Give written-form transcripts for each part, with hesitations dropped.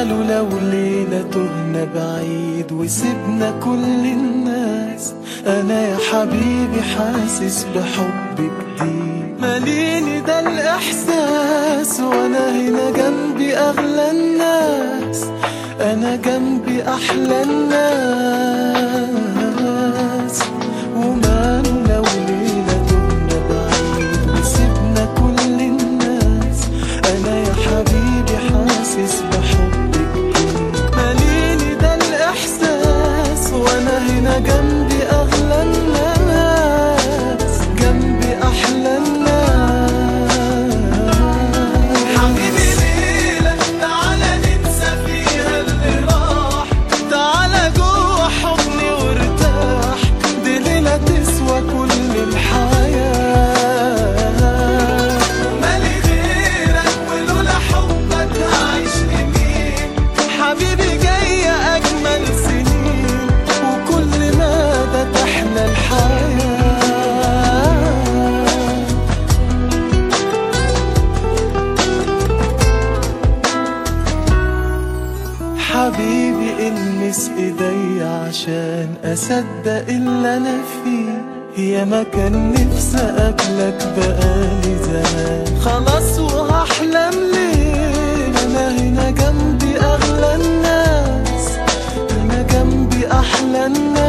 وماله لو ليلة تهنا بعيد وسيبنا كل الناس، أنا يا حبيبي حاسس بحب جديد ماليني ده الإحساس، وأنا هنا جنبي أغلى الناس، أنا جنبي أحلى الناس. وماله لو ليلة تهنا بعيد وسيبنا كل الناس، أنا يا حبيبي حاسس بحب جديد ماليني ده الإحساس، وأنا هنا جنبي أغلى الناس، جنبي أحلى الناس. حبيبي ليلة تعالى ننسى فيها اللي راح، تعالى جوه حضني وارتاح، دي ليلة تسوى كل الحياة. مالي غيرك ولولا حبك هعيش لمين، حبيبي جاية أجمل سنين، وكل مدى تحلى الحياة. حبيبي المس ايدي عشان اصدق اللي انا فيه، يا ما كان نفسي اقابلك بقالي زمان، خلاص وهحلم ليه، انا هنا جنبي اغلى الناس، هنا جنبي احلى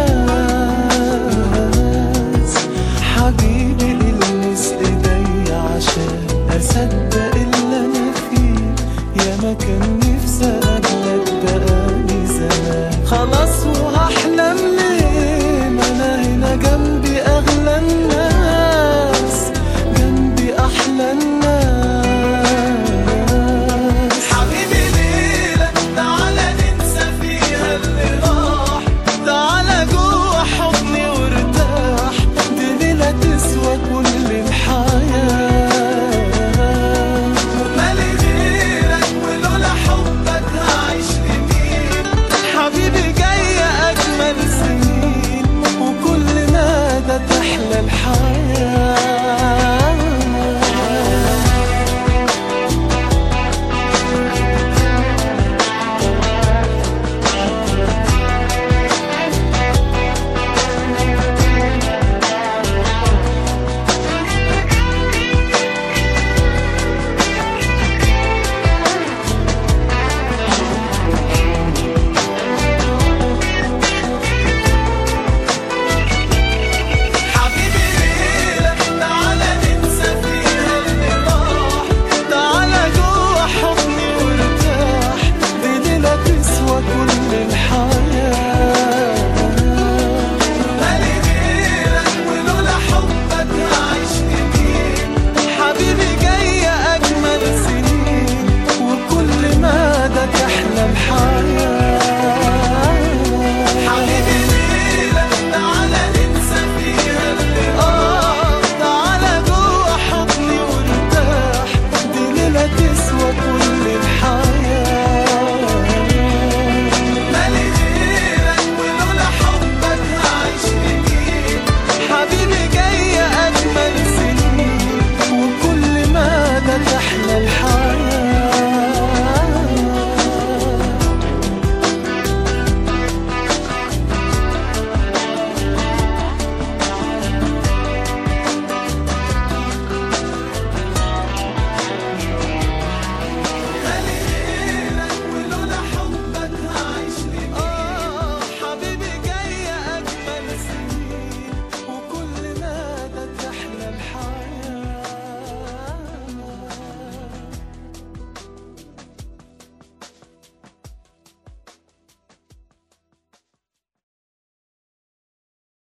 الناس. حبيبي المس ايدي عشان اصدق اللي انا فيه، يا ما كان نفسي اقابلك بقالي زمان، خلاص